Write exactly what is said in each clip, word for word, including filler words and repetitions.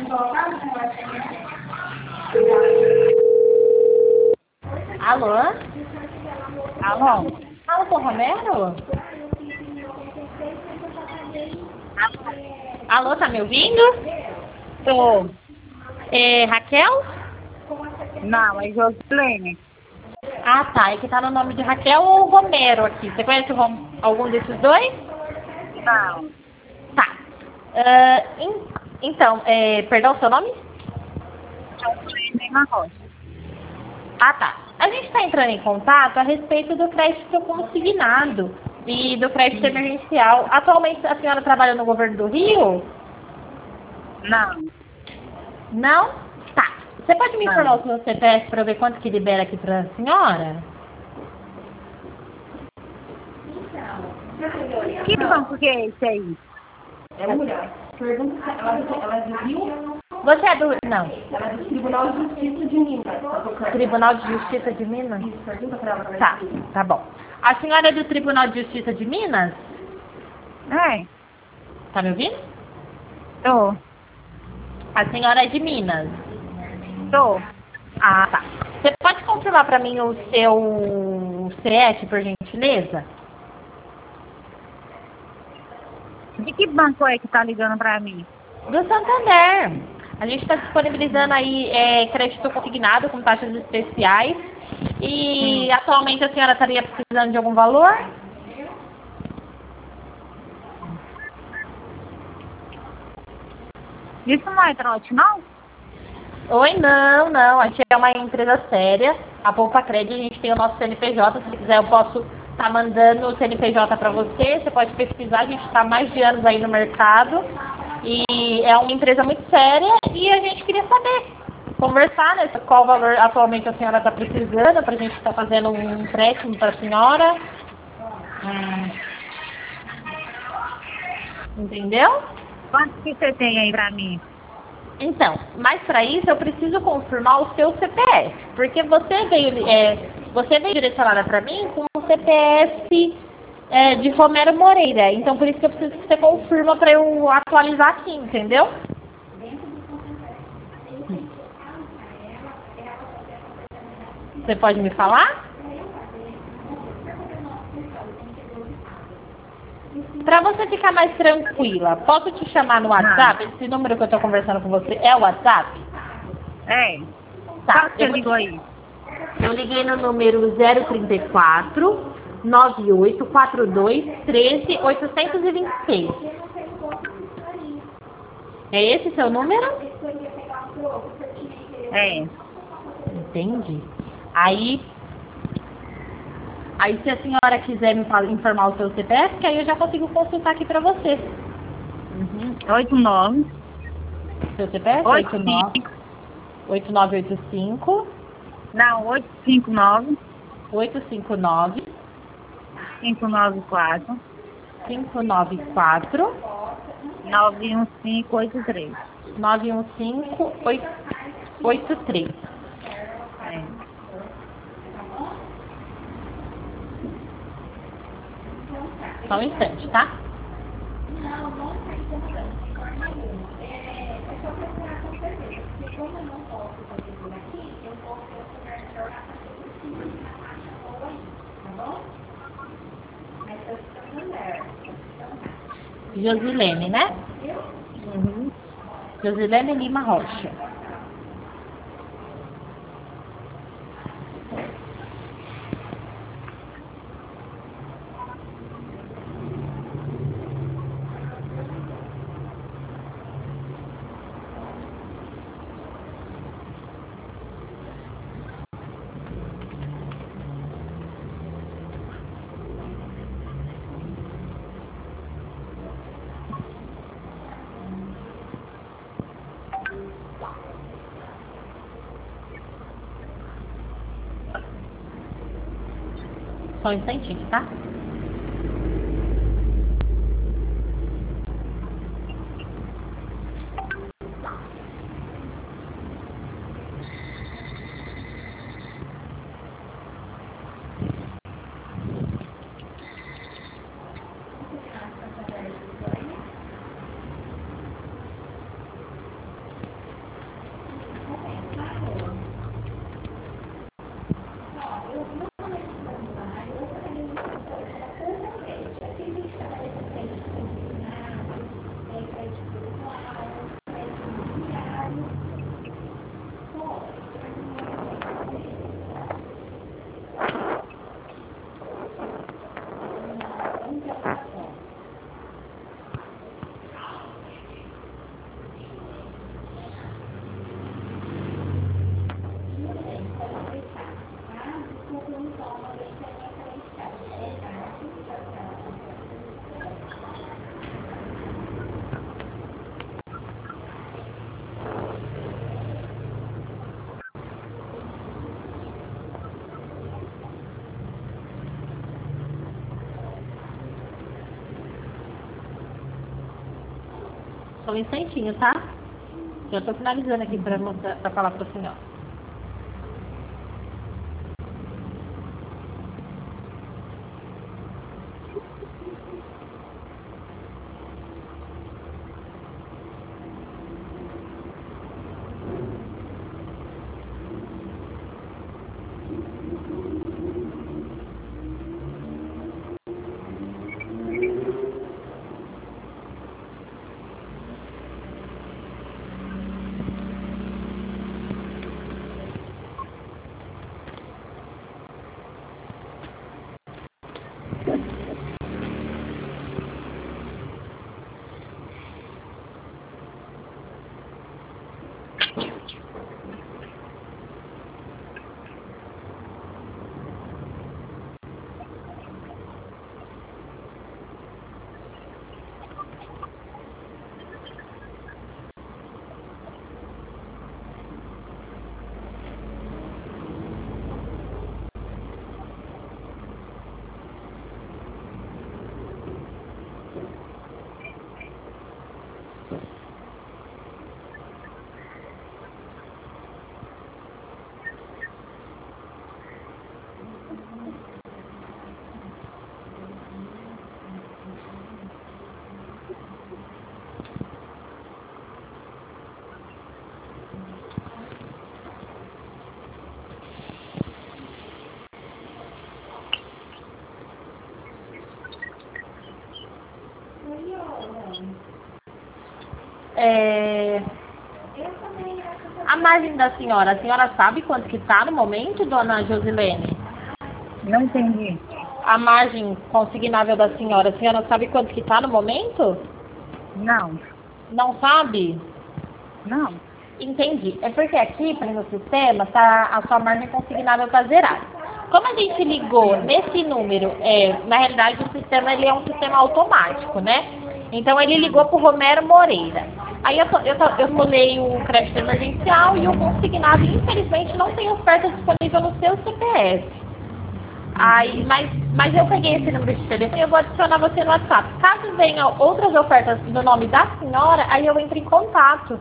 Alô? Alô? Fala com o Romero? Alô, tá me ouvindo? Tô. É Raquel? Não, é Josilene. Ah, tá. É que tá no nome de Raquel ou Romero aqui. Você conhece o Rom... algum desses dois? Não. Tá. Ah, en- Então, é... perdão, seu nome? Josilene na Rocha. Ah, tá. A gente está entrando em contato a respeito do crédito consignado e do crédito emergencial. Atualmente a senhora trabalha no governo do Rio? Não. Não? Tá. Você pode me informar Não. o seu C P F para eu ver quanto que libera aqui para a senhora? Que banco que é esse aí? É mulher. Pergunta se ela, ela é do Rio? Você é do... Não. Ela é do Tribunal de Justiça de Minas. Tribunal de Justiça de Minas? Isso, pergunta para ela. Tá, tá bom. A senhora é do Tribunal de Justiça de Minas? É. Tá me ouvindo? Tô. A senhora é de Minas? Tô. Ah, tá. Você pode confirmar para mim o seu C S, por gentileza? De que banco é que tá ligando pra mim? Do Santander. A gente está disponibilizando aí é, crédito consignado com taxas especiais. E Hum. atualmente a senhora estaria precisando de algum valor? Isso não é trote, não? Oi, não, não. A gente é uma empresa séria. A Poupa Crédito, a gente tem o nosso C N P J. Se quiser, eu posso estar mandando o C N P J para você. Você pode pesquisar. A gente está há mais de anos aí no mercado. E é uma empresa muito séria. E a gente queria saber, conversar, né? Qual valor atualmente a senhora está precisando para a gente estar fazendo um empréstimo para a senhora. Hum. Entendeu? Quanto que você tem aí pra mim? Então, mas para isso eu preciso confirmar o seu C P F, porque você veio, é, você veio direcionada para mim com o C P F é, de Romero Moreira. Então, por isso que eu preciso que você confirma para eu atualizar aqui, entendeu? Você pode me falar? Para você ficar mais tranquila, posso te chamar no WhatsApp? Esse número que eu estou conversando com você é o WhatsApp? É. Tá, Qual que você eu vou ligou te... aí? Eu liguei no número zero trinta e quatro, nove oito quatro dois, treze, oitocentos e vinte e seis. É esse seu número? É. Entendi. Aí, aí se a senhora quiser me fala- informar o seu C P F, que aí eu já consigo consultar aqui pra você. Uhum. Oito nove. Seu C P F? Oito oito nove cinco. oito nove oito cinco, Não, oito cinco nove. oito cinco nove, Cinco nove quatro. cinco nove quatro, Nove um cinco oito três. nove um cinco, oito três. É. Só um instante, tá? Josilene, né? Uhum. Josilene Lima Rocha. Só um instantinho, tá? Só um instantinho, tá? Já estou finalizando aqui para mostrar, para falar para a senhora. É... A margem da senhora, a senhora sabe quanto que está no momento, dona Josilene? Não entendi. A margem consignável da senhora, a senhora sabe quanto que está no momento? Não. Não sabe? Não. Entendi. É porque aqui, no sistema, tá, a sua margem consignável está zerada. Como a gente ligou nesse número, é, na realidade o sistema ele é um sistema automático, né? Então ele ligou para o Romero Moreira. Aí eu, eu, eu pulei o crédito emergencial e o consignado, infelizmente, não tem oferta disponível no seu C P F. Aí, mas, mas eu peguei esse número de telefone e eu vou adicionar você no WhatsApp. Caso venham outras ofertas no nome da senhora, aí eu entro em contato.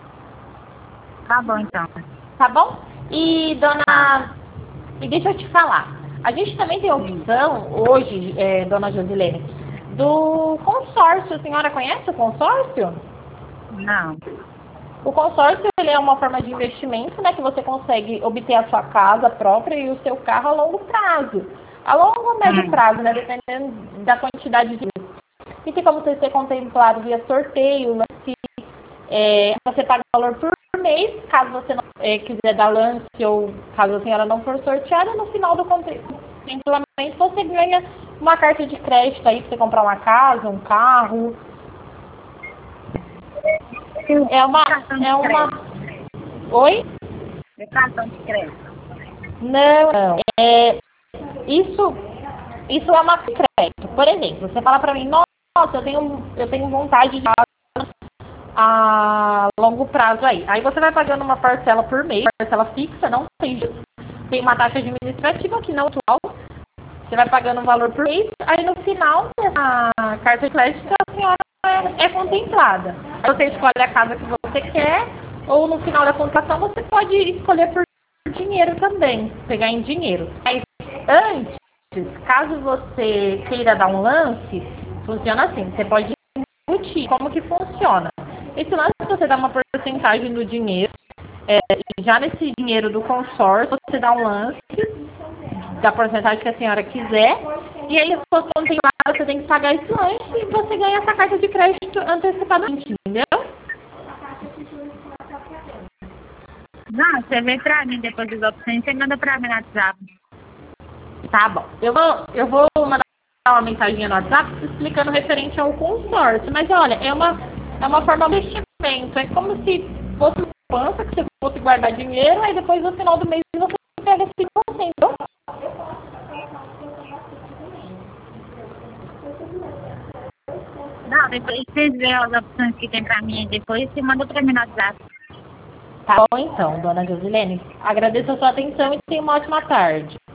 Tá bom, então. Tá bom? E, dona... E deixa eu te falar. A gente também tem a opção, hoje, é, dona Josilene, do consórcio. A senhora conhece o consórcio? Não. O consórcio ele é uma forma de investimento, né, que você consegue obter a sua casa própria e o seu carro a longo prazo. A longo ou médio Hum. prazo, né, dependendo da quantidade de... E tem como você ser contemplado via sorteio, lance, é, você paga o valor por mês, caso você não é, quiser dar lance ou caso a senhora não for sorteada, no final do contemplamento você ganha uma carta de crédito aí para você comprar uma casa, um carro. É uma... É uma... Oi? É cartão de crédito. Não, não. É, isso, isso é uma crédito. Por exemplo, você fala pra mim, nossa, eu tenho, eu tenho vontade de a longo prazo aí. Aí você vai pagando uma parcela por mês, parcela fixa, não tem, tem uma taxa administrativa que não é atual. Você vai pagando um valor por mês, aí no final a carta de crédito a senhora é, é contemplada. Aí você escolhe a casa que você quer, ou no final da contratação você pode escolher por dinheiro também, pegar em dinheiro. Mas antes, caso você queira dar um lance, funciona assim, você pode discutir como que funciona. Esse lance você dá uma porcentagem do dinheiro, é, já nesse dinheiro do consórcio, você dá um lance da porcentagem que a senhora quiser, e aí se for contemplado, você tem que pagar esse lanche e você ganha essa carta de crédito antecipadamente, entendeu? Não, você vê pra mim depois das opções, você manda pra mim no WhatsApp. Tá bom. Eu vou, eu vou mandar uma mensagem no WhatsApp explicando referente ao consórcio. Mas olha, é uma, é uma forma de investimento. É como se fosse uma poupança, que você fosse guardar dinheiro, aí depois no final do mês você pega esse cinco por cento. Não, depois vocês veem as opções que tem pra mim, depois você manda pra mim no WhatsApp. Tá bom então, dona Josilene. Agradeço a sua atenção e tenha uma ótima tarde.